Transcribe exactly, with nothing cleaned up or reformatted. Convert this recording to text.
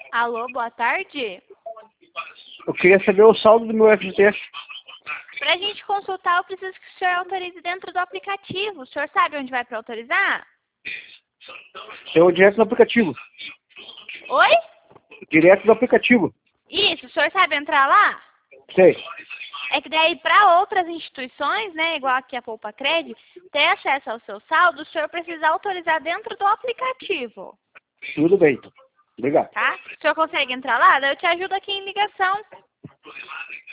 Alô, boa tarde. Eu queria saber o saldo do meu F G T S. Para a gente consultar, eu preciso que o senhor autorize dentro do aplicativo. O senhor sabe onde vai para autorizar? Eu direto no aplicativo. Oi? Direto do aplicativo. Isso, o senhor sabe entrar lá? Sei. É que daí para outras instituições, né, igual aqui a Poupa Cred, ter acesso ao seu saldo, o senhor precisa autorizar dentro do aplicativo. Tudo bem, então. Obrigado. Tá? O senhor consegue entrar lá? Daí eu te ajudo aqui em ligação.